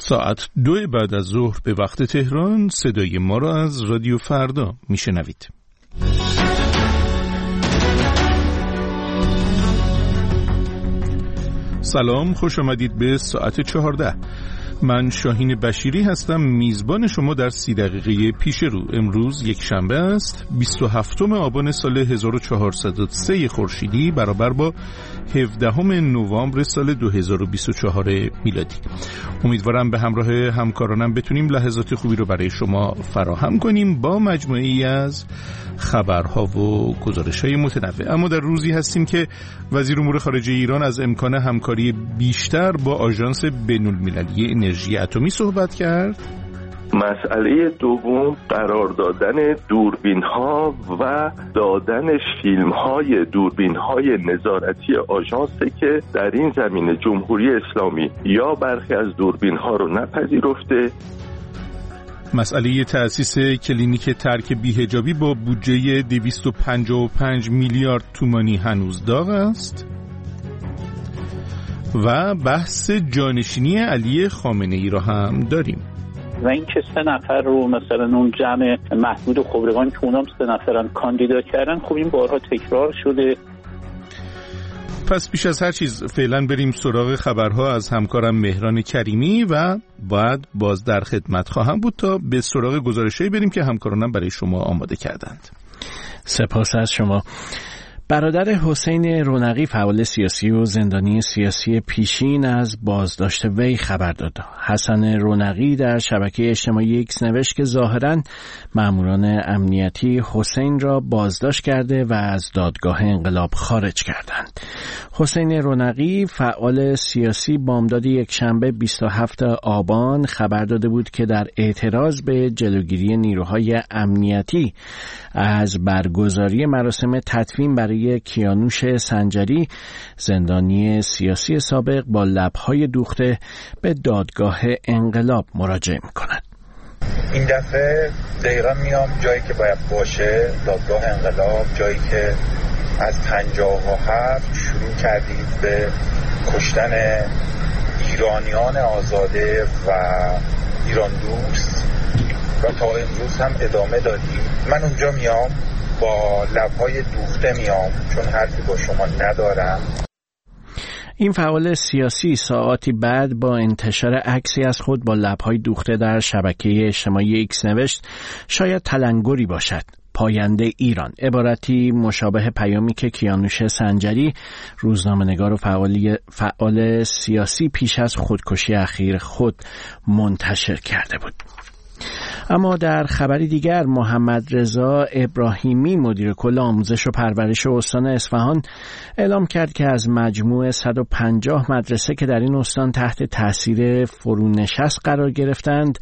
ساعت 2 بعد از ظهر به وقت تهران صدای ما را از رادیو فردا میشنوید. سلام، خوش آمدید به ساعت 14. من شاهین بشیری هستم، میزبان شما در 30 دقیقه پیش رو. امروز یک شنبه است، 27 آبان سال 1403 خورشیدی برابر با 17 نوامبر سال 2024 میلادی. امیدوارم به همراه همکارانم بتونیم لحظات خوبی رو برای شما فراهم کنیم با مجموعه‌ای از خبرها و گزارش‌های متنوع. اما در روزی هستیم که وزیر امور خارجه ایران از امکان همکاری بیشتر با آژانس بین‌المللی انرژی اتمی صحبت کرد. مسئله دوم قرار دادن دوربین‌ها و دادن فیلم‌های دوربین‌های نظارتی آژانسی که در این زمینه جمهوری اسلامی یا برخی از دوربین‌ها رو نپذیرفته. مسئله تأسیس کلینیک ترک بی‌حجابی با بودجه 255 میلیارد تومانی هنوز داغ است. و بحث جانشینی علی خامنه‌ای را هم داریم. و این که 3 نفر رو مثلا اون جمع محمود خبرگان که اونام 3 نفرن کاندیدا کردن، خب این بارها تکرار شده. پس پیش از هر چیز فعلا بریم سراغ خبرها از همکارم مهران کریمی و بعد باز در خدمت خواهم بود تا به سراغ گزارشایی بریم که همکارانم برای شما آماده کردند. سپاس از شما. برادر حسین رونقی فعال سیاسی و زندانی سیاسی پیشین از بازداشت وی خبر داد. حسن رونقی در شبکه اجتماعی ایکس نوشت که ظاهراً ماموران امنیتی حسین را بازداشت کرده و از دادگاه انقلاب خارج کردند. حسین رونقی فعال سیاسی بامداد یکشنبه 27 آبان خبر داده بود که در اعتراض به جلوگیری نیروهای امنیتی از برگزاری مراسم تدفین برای کیانوش سنجری، زندانی سیاسی سابق، با لب‌های دوخته به دادگاه انقلاب مراجعه می‌کند. این دفعه دقیقا میام جایی که باید باشه، دادگاه انقلاب، جایی که از 57 شروع کردید به کشتن ایرانیان آزاده و ایران دوست و تا امروز هم ادامه دادیم. من اونجا میام با لب‌های دوخته میام، چون حرفی با شما ندارم. این فعال سیاسی ساعاتی بعد با انتشار عکسی از خود با لب‌های دوخته در شبکه اجتماعی ایکس نوشت شاید تلنگری باشد، پاینده ایران، عبارتی مشابه پیامی که کیانوش سنجری، روزنامه‌نگار و فعال سیاسی پیش از خودکشی اخیر خود منتشر کرده بود. اما در خبری دیگر، محمد رضا ابراهیمی مدیر کل آموزش و پرورش استان اصفهان اعلام کرد که از مجموع 150 مدرسه که در این استان تحت تاثیر فرونشست قرار گرفتند،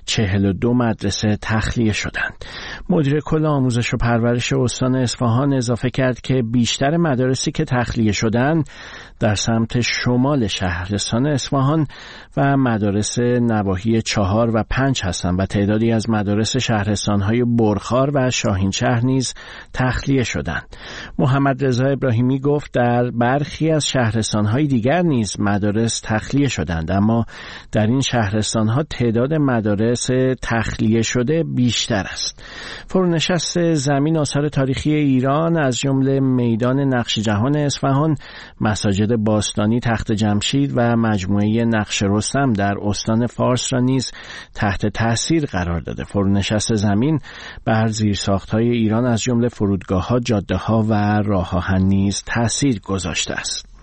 42 مدرسه تخلیه شدند. مدیر کل آموزش و پرورش استان اصفهان اضافه کرد که بیشتر مدارسی که تخلیه شدند در سمت شمال شهرستان اصفهان و مدارس نواحی 4 و 5 هستند و تعدادی از مدارس شهرستان‌های برخار و شاهینشهر نیز تخلیه شدند. محمد رضا ابراهیمی گفت در برخی از شهرستان‌های دیگر نیز مدارس تخلیه شدند، اما در این شهرستان‌ها تعداد مدارس تخلیه شده بیشتر است. فرونشست زمین آثار تاریخی ایران از جمله میدان نقش جهان اصفهان، مساجد باستانی تخت جمشید و مجموعه نقش رستم در استان فارس را نیز تحت تاثیر قرار داده. فرونشست زمین بر زیرساخت‌های ایران از جمله فرودگاه‌ها، جاده‌ها و راه‌آهن نیز تاثیر گذاشته است.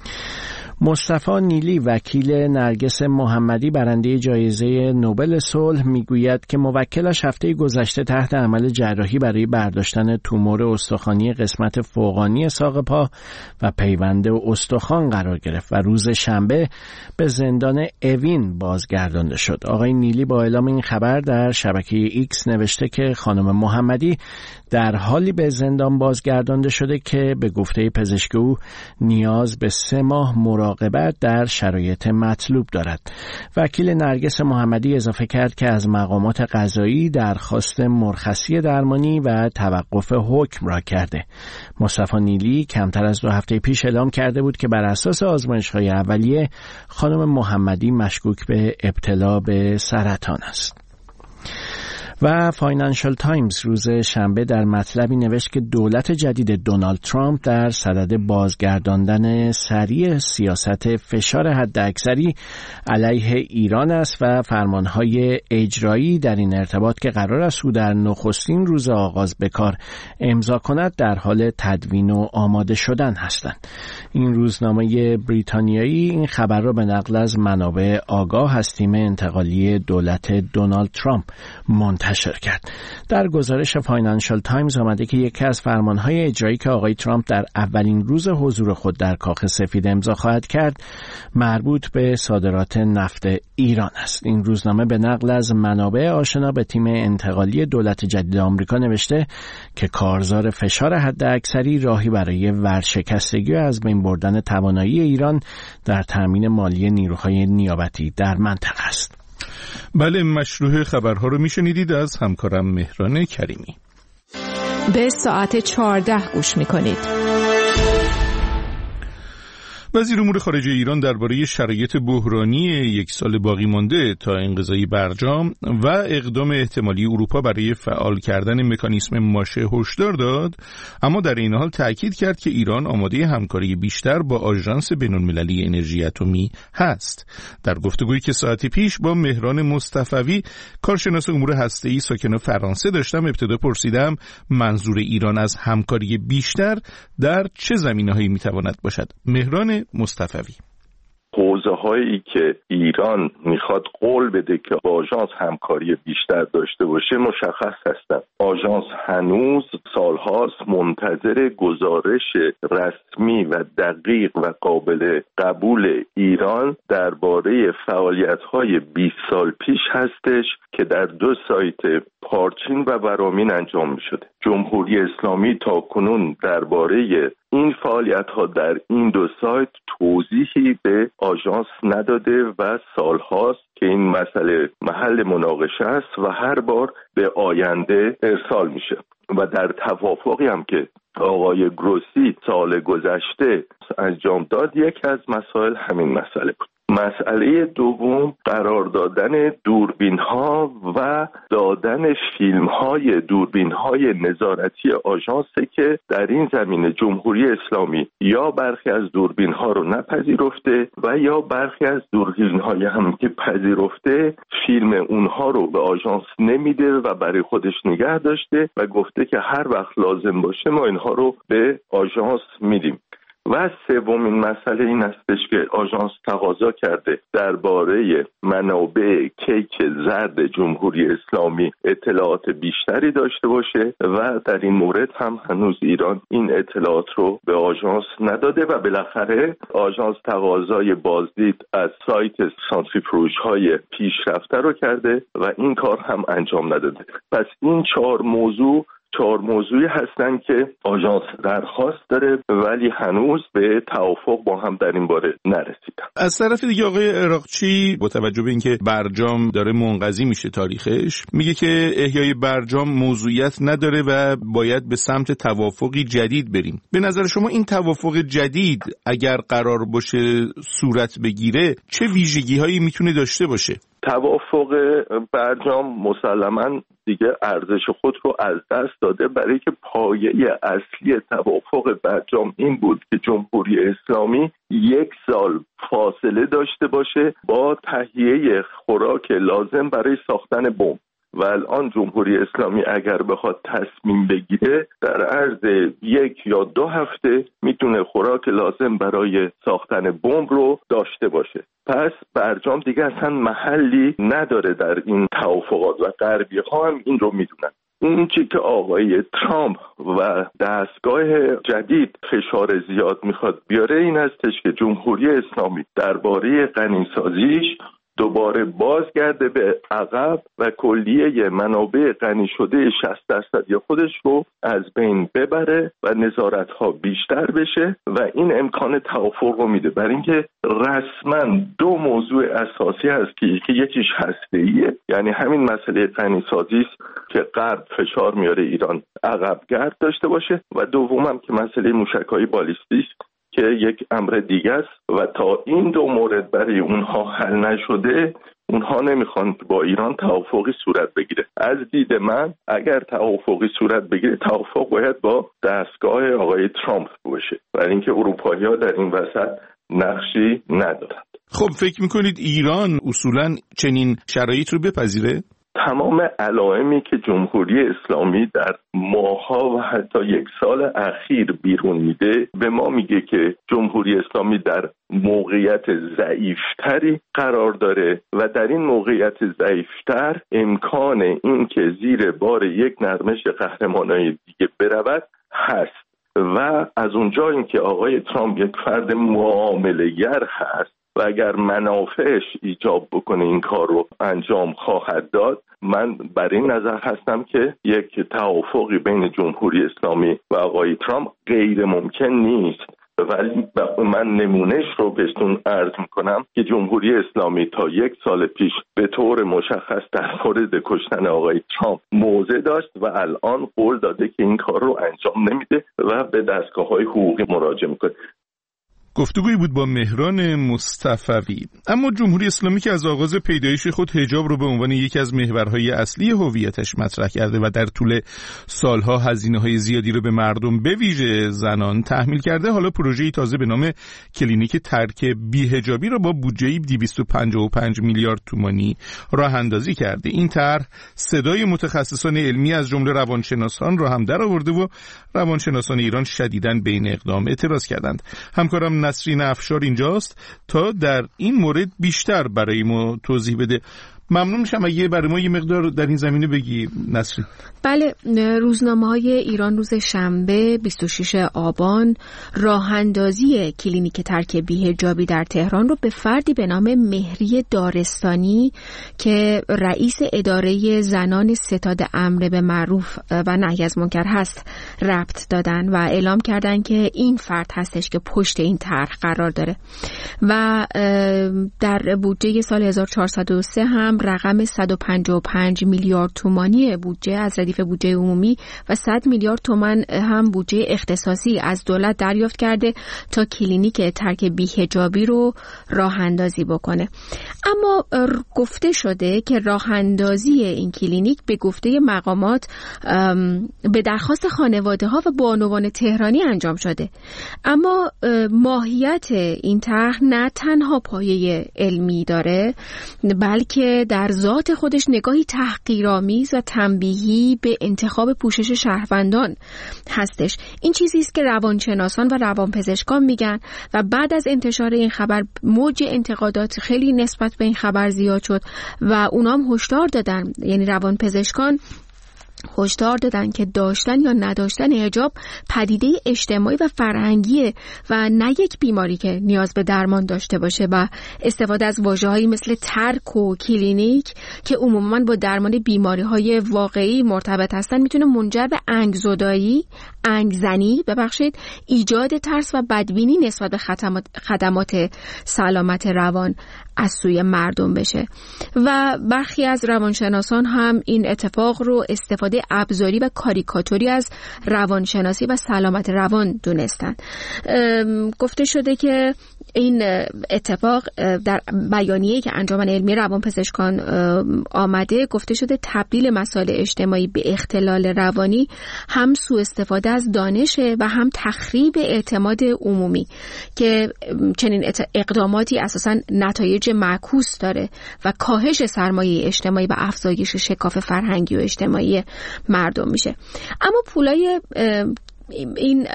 مصطفی نیلی وکیل نرگس محمدی برنده جایزه نوبل صلح میگوید که موکلش هفته گذشته تحت عمل جراحی برای برداشتن تومور استخوانی قسمت فوقانی ساق پا و پیوند استخوان قرار گرفت و روز شنبه به زندان اوین بازگردانده شد. آقای نیلی با اعلام این خبر در شبکه ایکس نوشته که خانم محمدی در حالی به زندان بازگردانده شده که به گفته پزشک او نیاز به 3 ماه مراقبت در شرایط مطلوب دارد. وکیل نرگس محمدی اضافه کرد که از مقامات قضایی درخواست مرخصی درمانی و توقف حکم را کرده. مصطفی نیلی کمتر از 2 هفته پیش اعلام کرده بود که بر اساس آزمایش‌های اولیه خانم محمدی مشکوک به ابتلا به سرطان است. و فاینانشال تایمز روز شنبه در مطلبی نوشت که دولت جدید دونالد ترامپ در صدد بازگرداندن سریع سیاست فشار حداکثری علیه ایران است و فرمانهای اجرایی در این ارتباط که قرار است او در نخستین روز آغاز به کار امضا کند در حال تدوین و آماده شدن هستند. این روزنامه بریتانیایی این خبر را به نقل از منابع آگاه از تیم انتقالی دولت دونالد ترامپ منتشر کرد. در گزارش فاینانشال تایمز آمده که یکی از فرمانهای اجرایی که آقای ترامپ در اولین روز حضور خود در کاخ سفید امضا خواهد کرد مربوط به صادرات نفت ایران است. این روزنامه به نقل از منابع آشنا به تیم انتقالی دولت جدید آمریکا نوشته که کارزار فشار حداکثری راهی برای ورشکستگی و از بین بردن توانایی ایران در تامین مالی نیروهای نیابتی در منطقه است. بله، مشروع خبرها رو میشنیدید از همکارم مهران کریمی. به ساعت 14 گوش میکنید. وزیر امور خارجه ایران درباره شرایط بحرانی 1 سال باقی مانده تا انقضای برجام و اقدام احتمالی اروپا برای فعال کردن مکانیسم ماشه هشدار داد، اما در این حال تأکید کرد که ایران آماده همکاری بیشتر با آژانس بین‌المللی انرژی اتمی هست. در گفتگویی که ساعتی پیش با مهران مصطفوی کارشناس امور هسته‌ای ساکن فرانسه داشتم، ابتدا پرسیدم منظور ایران از همکاری بیشتر در چه زمینه‌هایی میتواند باشد. مهران مصطفوی: حوزه هایی که ایران میخواد قول بده که با آژانس همکاری بیشتر داشته باشه مشخص هستند. آژانس هنوز سالهاست منتظر گزارش رسمی و دقیق و قابل قبول ایران درباره فعالیت‌های 20 سال پیش هستش که در 2 سایت پارچین و برامین انجام می‌شده. جمهوری اسلامی تاکنون درباره این فعالیت‌ها در این 2 سایت توضیحی به آژانس نداده و سالهاست که این مسئله محل مناقشه است و هر بار به آینده ارسال میشه. و در توافقی هم که آقای گروسی سال گذشته انجام داد، یکی از مسائل همین مسئله بود. مسئله دوم قرار دادن دوربین‌ها و دادن فیلم‌های دوربین‌های نظارتی آژانسه که در این زمینه جمهوری اسلامی یا برخی از دوربین‌ها رو نپذیرفته و یا برخی از دوربین‌های هم که پذیرفته فیلم اونها رو به آژانس نمیده و برای خودش نگه داشته و گفته که هر وقت لازم باشه ما اینها رو به آژانس میدیم. و سومین مسئله این استش که آژانس تقاضا کرده درباره منابع کیک زرد جمهوری اسلامی اطلاعات بیشتری داشته باشه و در این مورد هم هنوز ایران این اطلاعات رو به آژانس نداده و بالاخره آژانس تقاضای بازدید از سایت سانتریفیوژهای پیشرفته رو کرده و این کار هم انجام نداده. پس این 4 موضوعی هستن که آژانس درخواست داره ولی هنوز به توافق با هم در این باره نرسیدن. از طرف دیگه آقای عراقچی با توجه به اینکه برجام داره منقضی میشه تاریخش، میگه که احیای برجام موضوعیت نداره و باید به سمت توافقی جدید بریم. به نظر شما این توافق جدید اگر قرار باشه صورت بگیره چه ویژگی‌هایی میتونه داشته باشه؟ توافق برجام مسلماً دیگه ارزش خود رو از دست داده، برای که پایه اصلی توافق برجام این بود که جمهوری اسلامی 1 سال فاصله داشته باشه با تهیه خوراک لازم برای ساختن بمب. و الان جمهوری اسلامی اگر بخواد تصمیم بگیره در عرض 1 یا 2 هفته میتونه خوراک لازم برای ساختن بمب رو داشته باشه. پس برجام دیگه اصلا محلی نداره در این توافقات و غربی ها هم این رو میدونن. اون چی که آقای ترامپ و دستگاه جدید فشار زیاد میخواد بیاره این هستش که جمهوری اسلامی درباره غنیسازیش دوباره بازگرده به عقب و کلیه منابع غنی شده 60% یا خودش رو از بین ببره و نظارت‌ها بیشتر بشه و این امکان توافق رو میده. برای اینکه رسما دو موضوع اساسی هست که یکیش هسته‌ایه، یعنی همین مسئله غنی‌سازی است که غرب فشار میاره ایران عقب‌گرد داشته باشه و دومم که مسئله موشک‌های بالیستیک که یک امر دیگه است و تا این دو مورد برای اونها حل نشده اونها نمیخوان با ایران توافقی صورت بگیره. از دید من اگر توافقی صورت بگیره توافق باید با دستگاه آقای ترامپ باشه، برای اینکه اروپایی‌ها در این وسط نقشی ندارند. خب فکر میکنید ایران اصولاً چنین شرایط رو بپذیره؟ تمام علائمی که جمهوری اسلامی در ماه‌ها و حتی یک سال اخیر بیرون میده به ما میگه که جمهوری اسلامی در موقعیت ضعیفتری قرار داره و در این موقعیت ضعیفتر امکان این که زیر بار یک نرمش قهرمانای دیگه برود هست و از اونجا این که آقای ترامپ یک فرد معامله‌گر هست و اگر منافعش ایجاب بکنه این کار رو انجام خواهد داد، من بر این نظر هستم که یک توافقی بین جمهوری اسلامی و آقای ترامپ غیر ممکن نیست. ولی من نمونهش رو بهتون عرض میکنم که جمهوری اسلامی تا یک سال پیش به طور مشخص در مورد کشتن آقای ترامپ موضع داشت و الان قول داده که این کار رو انجام نمیده و به دستگاه‌های حقوقی مراجعه میکنه. گفتگویی بود با مهران مصطفوی. اما جمهوری اسلامی که از آغاز پیدایش خود حجاب رو به عنوان یکی از محورهای اصلی هویتش مطرح کرده و در طول سالها هزینه‌های زیادی رو به مردم به ویژه زنان تحمیل کرده، حالا پروژه‌ای تازه به نام کلینیک ترک بی‌حجابی رو با بودجه‌ای 255 میلیارد تومانی راه اندازی کرده. این طرح صدای متخصصان علمی از جمله روانشناسان رو هم درآورده و روانشناسان ایران شدیداً به این اقدام اعتراض کردند. همکارم نسرین افشار اینجاست تا در این مورد بیشتر برای ما توضیح بده. ممنون میشم اگه برای ما یه مقدار در این زمینه بگی نسرین. بله، روزنامه‌های ایران روز شنبه 26 آبان راه اندازی کلینیک ترک بی‌حجابی در تهران رو به فردی به نام مهری دارستانی که رئیس اداره زنان ستاد امر به معروف و نهی از منکر هست ربط دادن و اعلام کردن که این فرد هستش که پشت این طرح قرار داره و در بودجه سال 1403 هم رقم 155 میلیارد تومانی بودجه از ردیف بودجه عمومی و 100 میلیارد تومان هم بودجه اختصاصی از دولت دریافت کرده تا کلینیک ترک بی‌حجابی رو راه اندازی بکنه. اما گفته شده که راه اندازی این کلینیک به گفته مقامات به درخواست خانواده ها و بانوان تهرانی انجام شده. اما ماهیت این طرح نه تنها پایه علمی داره بلکه در ذات خودش نگاهی تحقیرآمیز و تنبیهی به انتخاب پوشش شهروندان هستش. این چیزی است که روانشناسان و روانپزشکان میگن و بعد از انتشار این خبر موج انتقادات خیلی نسبت به این خبر زیاد شد و اونا هم هشدار دادن، یعنی روانپزشکان هشدار دادن که داشتن یا نداشتن حجاب پدیده اجتماعی و فرهنگیه و نه یک بیماری که نیاز به درمان داشته باشه و استفاده از واژه‌هایی مثل ترک و کلینیک که عموماً با درمان بیماری‌های واقعی مرتبط هستن میتونه منجر به انگزدایی، انگزنی، ایجاد ترس و بدبینی نسبت به خدمات سلامت روان از سوی مردم بشه و برخی از روانشناسان هم این اتفاق رو استفاده ابزاری و کاریکاتوری از روانشناسی و سلامت روان دونستن. گفته شده که این اتفاق در بیانیه‌ای که انجمن علمی روانپزشکان آمده گفته شده تبدیل مسائل اجتماعی به اختلال روانی هم سوء استفاده از دانشه و هم تخریب اعتماد عمومی که چنین اقداماتی اساساً نتایج معکوس داره و کاهش سرمایه اجتماعی و افزایش شکاف فرهنگی و اجتماعی مردم میشه. اما پولای این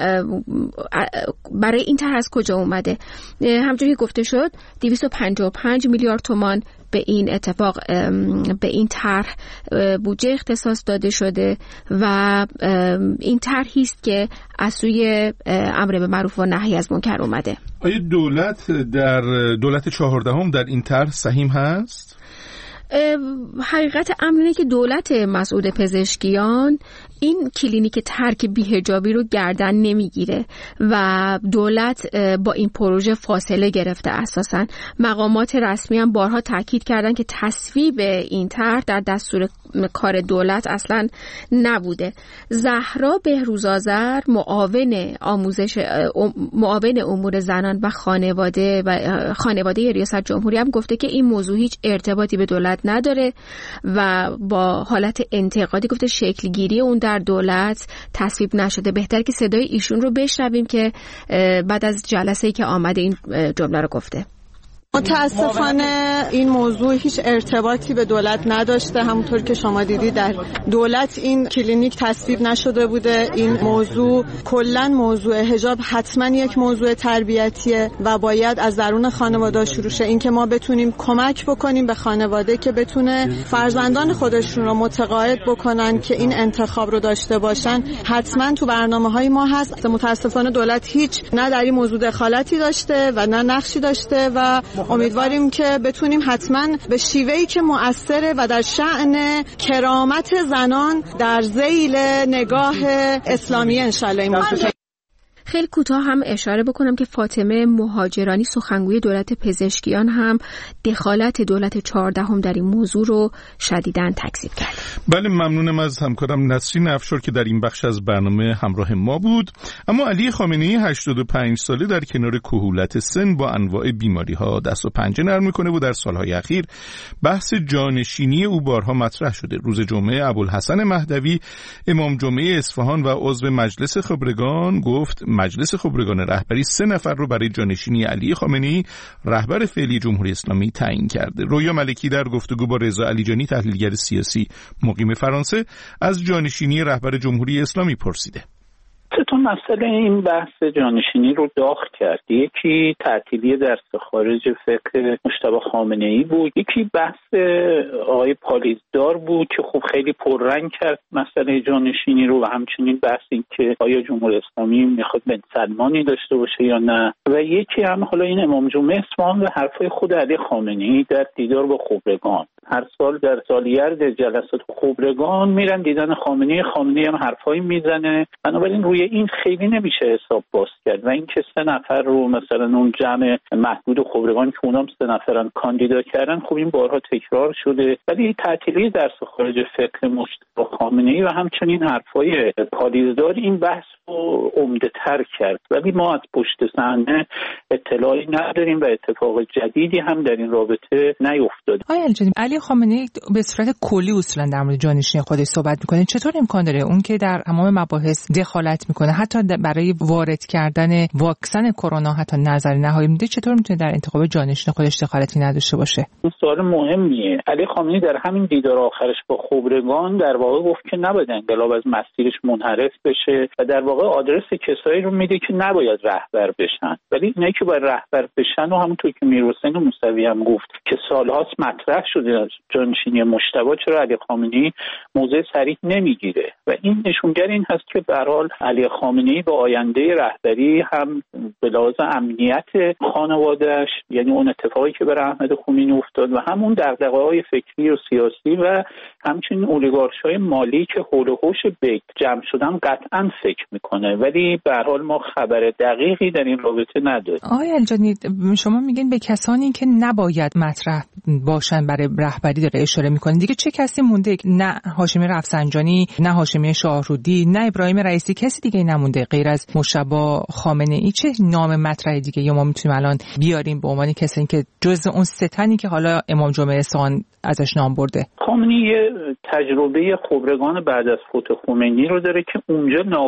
برای این طرح از کجا اومده؟ همونجوری که گفته شد 255 میلیارد تومان به این اتفاق به این طرح بودجه اختصاص داده شده و این طرحی است که از سوی امر به معروف و نهی از منکر اومده. آیا دولت 14 در این طرح سهیم هست؟ حقیقت امر اینه که دولت مسعود پزشکیان این کلینیک ترک بی‌حجابی رو گردن نمیگیره و دولت با این پروژه فاصله گرفته. اساساً مقامات رسمی هم بارها تاکید کردن که تصویب این طرح در دستور کار دولت اصلاً نبوده. زهرا بهروزآذر معاون امور زنان و خانواده ریاست جمهوری هم گفته که این موضوع هیچ ارتباطی به دولت نداره و با حالت انتقادی گفته شکلگیری اون در دولت تصویب نشده. بهتر که صدای ایشون رو بشنویم که بعد از جلسه‌ای که آمده این جمله رو گفته. متاسفانه این موضوع هیچ ارتباطی به دولت نداشته. همونطور که شما دیدید در دولت این کلینیک تصویب نشده بوده. این موضوع کلاً موضوع حجاب حتما یک موضوع تربیتیه و باید از درون خانواده شروع شه. این که ما بتونیم کمک بکنیم به خانواده که بتونه فرزندان خودشون رو متقاعد بکنن که این انتخاب رو داشته باشن، حتما تو برنامه‌های ما هست. متاسفانه دولت هیچ نه در این موضوع دخالتی داشته و نه نقشی داشته و امیدواریم که بتونیم حتما به شیوهی که مؤثره و در شأن کرامت زنان در ذیل نگاه اسلامی انشالله این موضوع. خیلی کوتاه هم اشاره بکنم که فاطمه مهاجرانی سخنگوی دولت پزشکیان هم دخالت دولت 14 در این موضوع رو شدیداً تکذیب کرد. بله، ممنونم از همکارم نسرین افشار که در این بخش از برنامه همراه ما بود. اما علی خامنه‌ای 85 ساله در کنار کهولت سن با انواع بیماری‌ها دست و پنجه نرم می‌کنه و در سال‌های اخیر بحث جانشینی او بارها مطرح شده. روز جمعه ابوالحسن مهدوی امام جمعه اصفهان و عضو مجلس خبرگان گفت مجلس خبرگان رهبری 3 نفر رو برای جانشینی علی خامنه‌ای رهبر فعلی جمهوری اسلامی تعیین کرده. رویا ملکی در گفتگو با رضا علیجانی تحلیلگر سیاسی مقیم فرانسه از جانشینی رهبر جمهوری اسلامی پرسیده. تو مسئله این بحث جانشینی رو داغ کرد. یکی تعطیلی درس خارج فقه مجتبی خامنه‌ای بود، یکی بحث آقای پالیزدار بود که خب خیلی پررنگ کرد مسئله جانشینی رو و همچنین بحث این که آیا جمهوری اسلامی میخواد بن سلمانی داشته باشه یا نه، و یکی هم حالا این امام جمعه اصفهان و حرفای خود علی خامنه‌ای در دیدار با خبرگان. هر سال در سالگرد جلسات خبرگان میرن دیدن خامنه‌ای هم حرفایی میزنه. بنابراین روی این خیلی نمیشه حساب باز کرد و اینکه 3 نفر رو مثلا اون جمع محدود خبرگان که اونام 3 نفرن کاندیدا کردن، خب این بارها تکرار شده. ولی تعطیلی درس خارج فقه مجتبی خامنه‌ای و همچنین حرفای پالیزدار این بحث رو عمده‌تر کرد. ولی ما از پشت صحنه اطلاعی نداریم و اتفاق جدیدی هم در این رابطه نیفتاده. علی خامنه‌ای به صورت کلی اصولا در مورد جانشینی خودش صحبت میکنه. چطور امکان داره اون که در تمام مباحث دخالت میکنه، حتی برای وارد کردن واکسن کرونا حتی نظر نهایی میده، چطور میتونه در انتخاب جانشین خودش دخالتی نداشته باشه؟ این سوال مهمیه. علی خامنه‌ای در همین دیدار آخرش با خبرگان در واقع گفت که نباید انقلاب از مسیرش منحرف بشه و در واقع آدرس کسایی رو میده که نباید رهبر بشن. ولی اینایی که باید رهبر بشن و همونطور که میرحسین موسوی هم گفت که سالهاست مطرح شده جانشینی مجتبی، چرا علی خامنه‌ای موضع صریح نمیگیره؟ و این نشونگر این هست که به هر حال علی خامنه‌ای با آینده رهبری هم به لحاظ امنیت خانواده‌اش، یعنی اون اتفاقی که برای احمد خمینی افتاد و همون دغدغه‌های فکری و سیاسی و همچنین اولیگارش‌های مالی که حول و حوش بیت جمع شدن قطعاً فکر میکنه. ولی به هر حال ما خبر دقیقی در این رابطه نداریم. آقای الجانی، شما میگین به کسانی که نباید مطرح باشن برای رهبری داره اشاره میکنه. دیگه چه کسی مونده؟ نه هاشمی رفسنجانی، نه هاشمی شاهرودی، نه ابراهیم رئیسی، کسی دیگه نمونده غیر از مجتبی خامنه‌ای. چه نام مطرح دیگه یا ما میتونیم الان بیاریم به عنوان کسی که جزء اون 3 تنی که حالا امام جمعه اصفهان ازش نام برده؟ خامنه‌ای تجربه خبرگان بعد از فوت خمینی رو داره که اونجا ناگهان از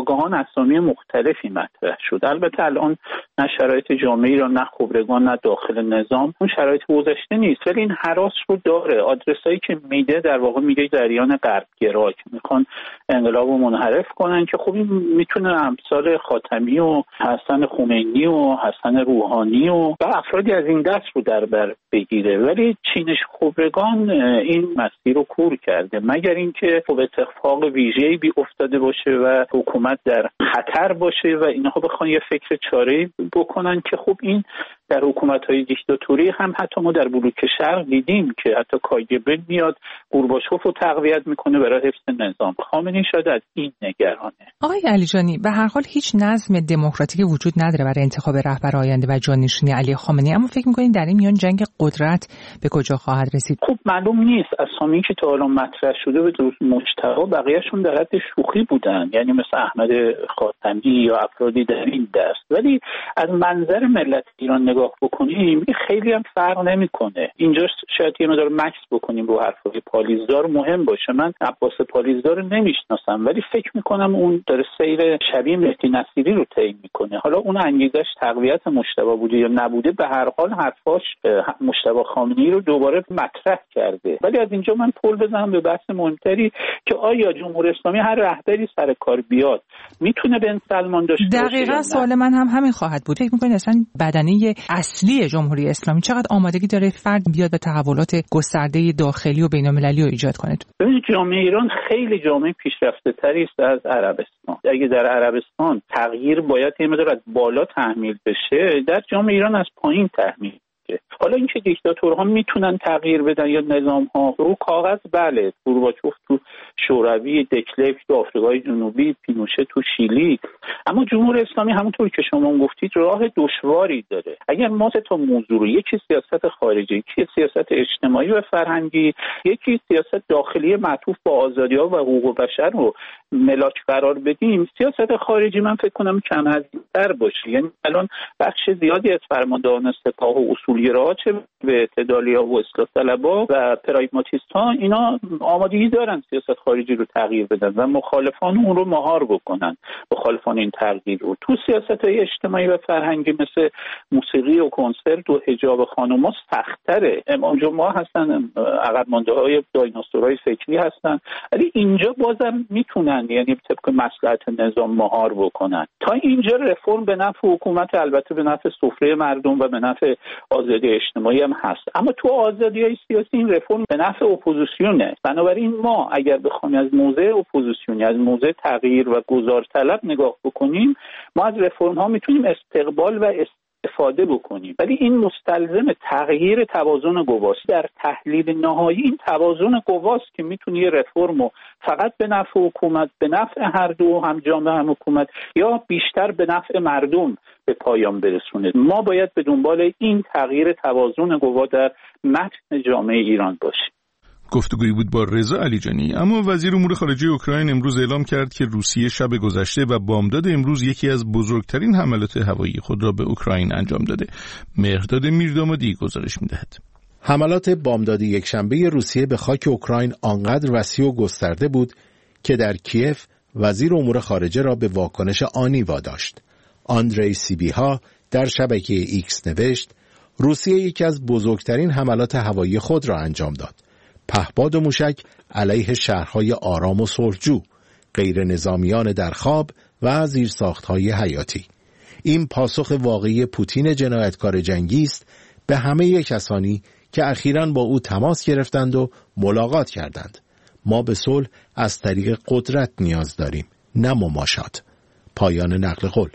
اسامی مختلفی مطرح شد. البته الان نه شرایط جامعه ایران، نه خبرگان، نه داخل نظام اون شرایط گذشته نیست، ولی این هراس رو داره. آدرسایی که میده در واقع میگه جریان غربگرا که میخوان انقلاب رو منحرف کنن، که خب این میتونه امثال خاتمی و حسن خمینی و حسن روحانی و افرادی از این دست رو در بر بگیره. ولی چینش خبرگان این مسیر رو کور کرده، مگر اینکه خب اتفاق ویژه‌ای بی افتاده باشه و حکومت در خطر باشه و اینها بخوان یه فکر چاره‌ای بکنن که خب این در حکومت‌های دیکتاتوری هم حتی ما در بلوک شرق دیدیم که حتی کاگبه میاد گورباچوف رو تقویت میکنه برای حفظ نظام. خامنه‌ای شاید از این نگرانه. آقای علیجانی، به هر حال هیچ نظم دموکراتیکی وجود نداره برای انتخاب رهبر آینده و جانشینی علی خامنه‌ای، اما فکر می‌کنید در این میان جنگ قدرت به کجا خواهد رسید؟ خب معلوم نیست. اسامی که تا الان مطرح شده به جز مجتبی بقیه‌شون در حد شوخی بودن، یعنی مثل احمد خاتمی یا افرادی در این دست. ولی از منظر ملت ایران نگاه بکنیم خیلی هم فرق نمیکنه. اینجا شاید یه مقدار مکس بکنیم رو حرفای پالیزدار مهم باشه. من عباس پالیزدار رو نمیشناسم، ولی فکر میکنم اون داره سیر شبیه مهدی نصیری رو طی میکنه. حالا اون انگیزش تقویت مجتبی بوده یا نبوده، به هر حال حرفاش مجتبی خامنه‌ای رو دوباره مطرح کرده. ولی از اینجا من پل بزنم به بحث مهمتری که آیا جمهوری اسلامی هر رهبری سر کار بیاد میتونه بن سلمان داشته باشه؟ دقیقاً سوال من هم همین خواهد بود. فکر می‌کنید اصلا بدنه اصلی جمهوری اسلامی چقدر آمادگی داره فرد بیاد به تحولات گسترده داخلی و بین‌المللی رو ایجاد کنه؟ ببینید جامعه ایران خیلی جامعه پیشرفته‌تری است از عربستان. اگه در عربستان تغییر باید یه مقدار از بالا تحمیل بشه، در جامعه ایران از پایین تحمیل. حالا اینکه دیکتاتورها میتونن تغییر بدن یا نظام‌ها رو کاغذ، بله، گورباچوف تو شوروی، دکلف تو آفریقای جنوبی، پینوشه تو شیلی، اما جمهوری اسلامی همونطور که شما گفتید راه دشواری داره. اگر ما تا موضوع رو یکی سیاست خارجی، یکی سیاست اجتماعی و فرهنگی، یکی سیاست داخلی معطوف به آزادی‌ها و حقوق بشر رو ملاک قرار بدیم، سیاست خارجی من فکر کنم کم هزینه‌تر باشه. یعنی الان بخش زیادی از فرماندهان سپاه و اصولگراها، چه به اعتدالیا و اصلاح طلبها و پراگماتیست‌ها، اینا آمادگی دارن سیاست خارجی رو تغییر بدن و مخالفان اون رو مهار بکنن، مخالفان این تغییر رو. تو سیاست‌های اجتماعی و فرهنگی مثل موسیقی و کنسرت و حجاب خانم‌ها سخت‌تره. امام جمعه هستن، عقب مانده‌های دایناسورهای فکری هستن، ولی اینجا بازم میتونن یعنی طبق مصلحت نظام مهار بکنن. تا اینجا رفرم به نفع حکومت، البته به نفع سفره مردم و به نفع آزادی اجتماعی هم هست، اما تو آزادی‌های سیاسی این رفرم به نفع اپوزیسیونه. بنابراین ما اگر بخوایم از موضع اپوزیسیونی، از موضع تغییر و گذار طلب نگاه بکنیم، ما از رفرم‌ها میتونیم استقبال و استفاده بکنیم، ولی این مستلزم تغییر توازن قواست. در تحلیل نهایی این توازن قواست که میتونه یه رفرمو فقط به نفع حکومت، به نفع هر دو، هم جامعه هم حکومت، یا بیشتر به نفع مردم به پایان برسونه. ما باید به دنبال این تغییر توازن قوا در متن جامعه ایران باشیم. گفتگویی بود با رضا علیجانی. اما وزیر امور خارجه اوکراین امروز اعلام کرد که روسیه شب گذشته و بامداد امروز یکی از بزرگترین حملات هوایی خود را به اوکراین انجام داده. مهرداد میردامادی گزارش می‌دهد. حملات بامداد یکشنبه روسیه به خاک اوکراین آنقدر وسیع و گسترده بود که در کیف وزیر امور خارجه را به واکنش آنی واداشت. آندری سیبیها در شبکه ایکس نوشت: روسیه یکی از بزرگترین حملات هوایی خود را انجام داد. پهپاد و موشک علیه شهرهای آرام و صلحجو، غیر نظامیان در خواب و زیرساختهای حیاتی. این پاسخ واقعی پوتین جنایتکار جنگی است به همه کسانی که اخیراً با او تماس گرفتند و ملاقات کردند. ما به صلح از طریق قدرت نیاز داریم، نه مماشات. پایان نقل قول.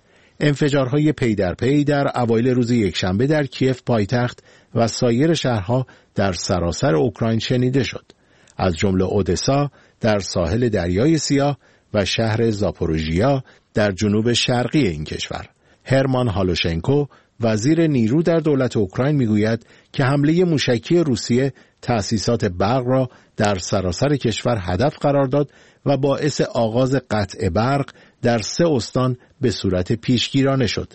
انفجارهای پی در پی در اوایل روز یکشنبه در کیف پایتخت و سایر شهرها در سراسر اوکراین شنیده شد، از جمله اودسا در ساحل دریای سیاه و شهر زاپوروژیا در جنوب شرقی این کشور. هرمان هالوشنکو وزیر نیرو در دولت اوکراین میگوید که حمله موشکی روسیه تأسیسات برق را در سراسر کشور هدف قرار داد و باعث آغاز قطع برق در 3 استان به صورت پیشگیرانه شد.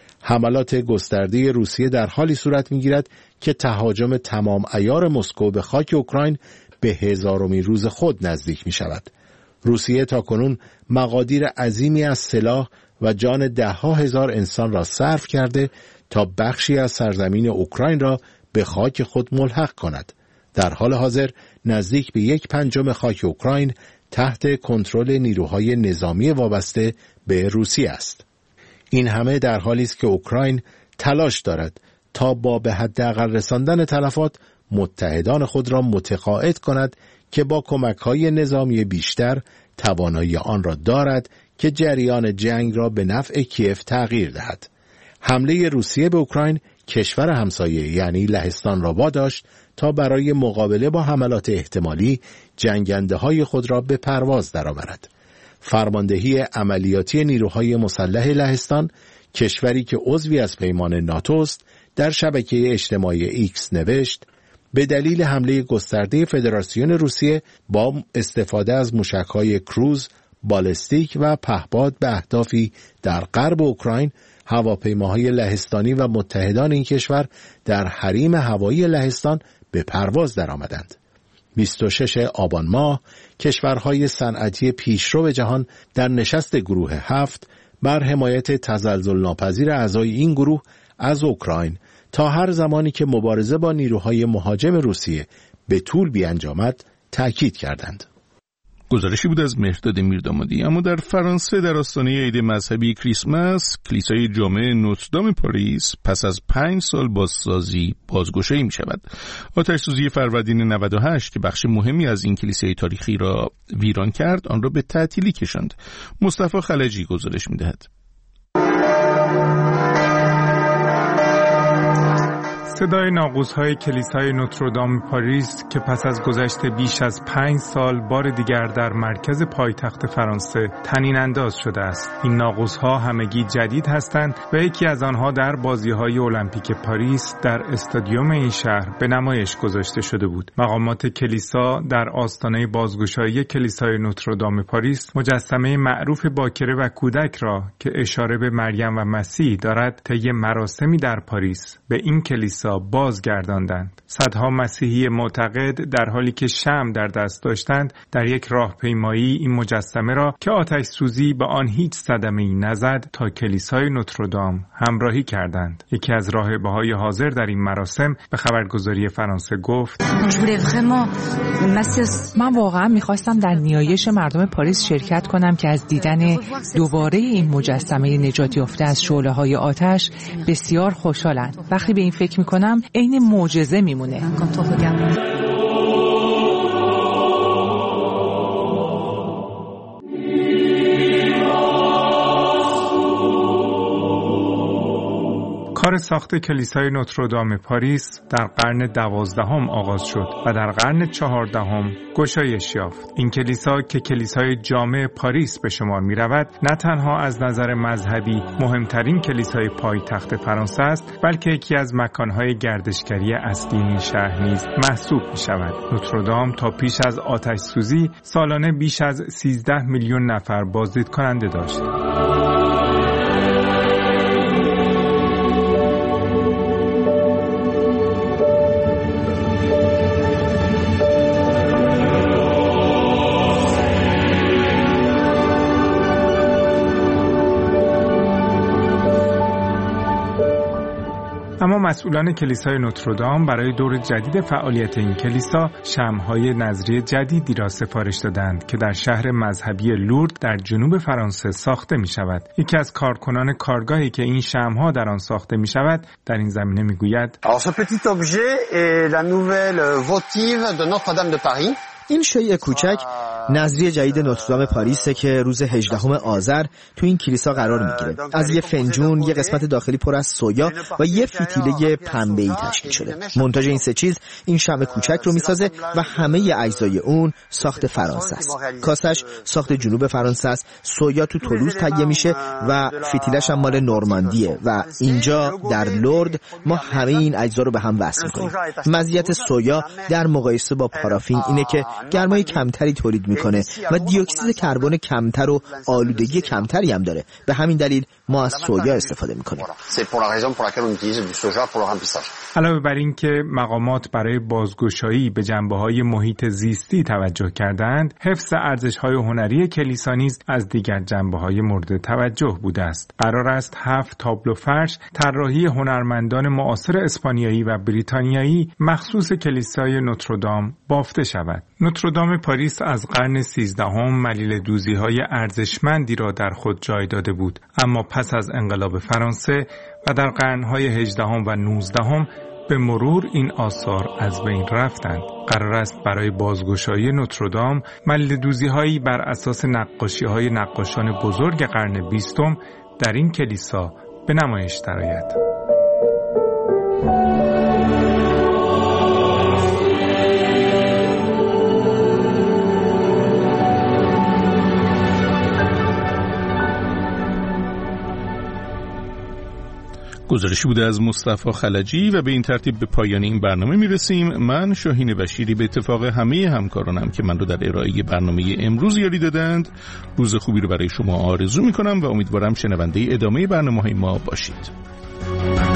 حملات گسترده روسیه در حالی صورت می‌گیرد که تهاجم تمام عیار مسکو به خاک اوکراین به 1000مین روز خود نزدیک می‌شود. روسیه تاکنون مقادیر عظیمی از سلاح و جان ده‌ها هزار انسان را صرف کرده تا بخشی از سرزمین اوکراین را به خاک خود ملحق کند. در حال حاضر نزدیک به 1/5 خاک اوکراین تحت کنترل نیروهای نظامی وابسته به روسیه است. این همه در حالی است که اوکراین تلاش دارد تا با به حداقل رساندن تلفات متحدان خود را متقاعد کند که با کمک‌های نظامی بیشتر توانایی آن را دارد که جریان جنگ را به نفع کیف تغییر دهد. حمله روسیه به اوکراین کشور همسایه یعنی لهستان را واداشت تا برای مقابله با حملات احتمالی جنگنده‌های خود را به پرواز درآورد. فرماندهی عملیاتی نیروهای مسلح لهستان، کشوری که عضوی از پیمان ناتو است، در شبکه اجتماعی ایکس نوشت: به دلیل حمله گسترده فدراسیون روسیه با استفاده از موشک‌های کروز، بالستیک و پهپاد به اهدافی در غرب اوکراین، هواپیماهای لهستانی و متحدان این کشور در حریم هوایی لهستان به پرواز درآمدند. 26 آبان ماه کشورهای صنعتی پیشرو جهان در نشست گروه 7 بر حمایت تزلزل ناپذیر اعضای این گروه از اوکراین تا هر زمانی که مبارزه با نیروهای مهاجم روسیه به طول بیانجامد تأکید کردند. گزارشی بود از مهرداد میردامادی. اما در فرانسه در آستانه عید مذهبی کریسمس، کلیسای جامع نوتردام پاریس پس از 5 سال بازسازی بازگشایی می شود. آتش‌سوزی فروردین 98 که بخش مهمی از این کلیسای تاریخی را ویران کرد، آن را به تعطیلی کشاند. مصطفی خلجی گزارش می دهد. صدای ناقوس‌های کلیسای نوتردام پاریس که پس از گذشت بیش از 5 سال بار دیگر در مرکز پایتخت فرانسه طنین انداز شده است. این ناقوس‌ها همگی جدید هستند و یکی از آنها در بازی‌های المپیک پاریس در استادیوم این شهر به نمایش گذاشته شده بود. مقامات کلیسا در آستانه بازگشایی کلیسای نوتردام پاریس مجسمه معروف باکره و کودک را که اشاره به مریم و مسیح دارد طی مراسمی در پاریس به این کلیسا بازگرداندند. صدها مسیحی معتقد در حالی که شمع در دست داشتند در یک راهپیمایی این مجسمه را که آتش سوزی به آن هیچ صدمه‌ای نزد تا کلیسای نوتردام همراهی کردند. یکی از راهبه‌های حاضر در این مراسم به خبرگزاری فرانسه گفت: من واقعا می‌خواستم در نیایش مردم پاریس شرکت کنم که از دیدن دوباره این مجسمه نجات یافته از شعله‌های آتش بسیار خوشحالند. وقتی به این فکر می‌کنم عین معجزه میمونه. کار ساخت کلیسای نوتردام پاریس در قرن 12 آغاز شد و در قرن 14 گشایش یافت. این کلیسا که کلیسای جامع پاریس به شمار می رود، نه تنها از نظر مذهبی مهمترین کلیسای پایتخت فرانسه است، بلکه یکی از مکانهای گردشگری اصلی این شهر نیز محسوب می شود. نوتردام تا پیش از آتش سوزی سالانه بیش از 13 میلیون نفر بازدید کننده داشت. اما مسئولان کلیسای نوتردام برای دور جدید فعالیت این کلیسا شمع‌های نظری جدیدی را سفارش دادند که در شهر مذهبی لورد در جنوب فرانسه ساخته می شود. یکی از کارکنان کارگاهی که این شمع‌ها در آن ساخته می شود در این زمینه می گوید: این شیء کوچک نظریه جدید نوتردام پاریسه که روز 18 آذر تو این کلیسا قرار میگیره. از یه فنجون، یه قسمت داخلی پر از سویا و یه فتیله پنبه‌ای تشکیل شده. مونتاژ این سه چیز این شمع کوچک رو میسازه و همه اجزای اون ساخت فرانسه است. کاسش ساخت جنوب فرانسه است، سویا تو تولوز تهیه میشه و فتیلش هم مال نورماندیه و اینجا در لورد ما همه این اجزا رو به هم وصل می‌کنیم. مزیت سویا در مقایسه با پارافین اینه که گرمای کمتری تولید میکنه و دیوکسید کربن کمتر و آلودگی کمتری هم داره. به همین دلیل ما از سویا استفاده میکنیم. علاوه بر این که مقامات برای بازگشایی به جنبه‌های محیط زیستی توجه کردند، حفظ ارزش‌های هنری کلیسا نیز از دیگر جنبه‌های مورد توجه بوده است. قرار است 7 تابلو فرش طراحی هنرمندان معاصر اسپانیایی و بریتانیایی مخصوص کلیسای نوتردام بافته شود. نوتردام پاریس از قرن 13 ملیل دوزی‌های ارزشمندی را در خود جای داده بود، اما پس از انقلاب فرانسه و در قرن‌های 18 و 19 به مرور این آثار از بین رفتند. قرار است برای بازگشایی نوتردام ملیل دوزی‌هایی بر اساس نقاشی‌های نقاشان بزرگ قرن 20 در این کلیسا به نمایش درآید. گزارشی بوده از مصطفی خلجی و به این ترتیب به پایان این برنامه میرسیم. من شاهین بشیری به اتفاق همه همکارانم که من رو در ارائه برنامه امروز یاری دادند روز خوبی رو برای شما آرزو میکنم و امیدوارم شنونده ادامه برنامه‌های ما باشید.